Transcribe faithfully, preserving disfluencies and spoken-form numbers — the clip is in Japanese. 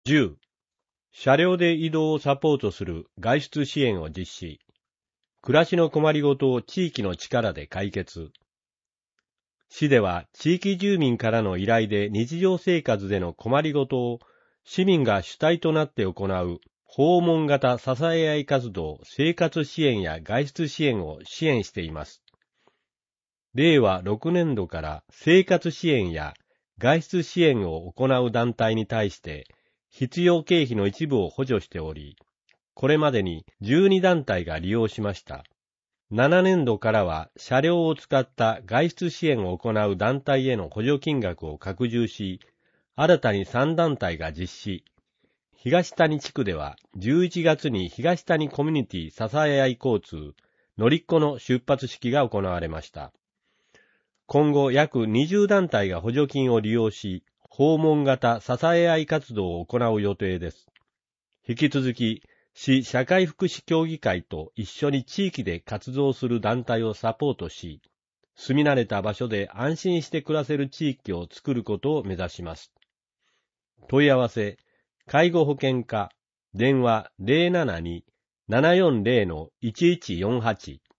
じゅう. 車両で移動をサポートする外出支援を実施。暮らしの困りごとを地域の力で解決。市では地域住民からの依頼で日常生活での困りごとを市民が主体となって行う訪問型支え合い活動、生活支援や外出支援を支援しています。れいわろくねんどから生活支援や外出支援を行う団体に対して必要経費の一部を補助しており、これまでにじゅうにだんたいが利用しました。ななねんどからは車両を使った外出支援を行う団体への補助金額を拡充し、新たにさんだんたいが実施。東谷地区ではじゅういちがつに東谷コミュニティ支え合い交通、のりっこの出発式が行われました。今後約にじゅうだんたいが補助金を利用し、訪問型支え合い活動を行う予定です。引き続き、市社会福祉協議会と一緒に地域で活動する団体をサポートし、住み慣れた場所で安心して暮らせる地域を作ることを目指します。問い合わせ、介護保険課、電話 ゼロななに ななよんゼロ のいちいちよんはち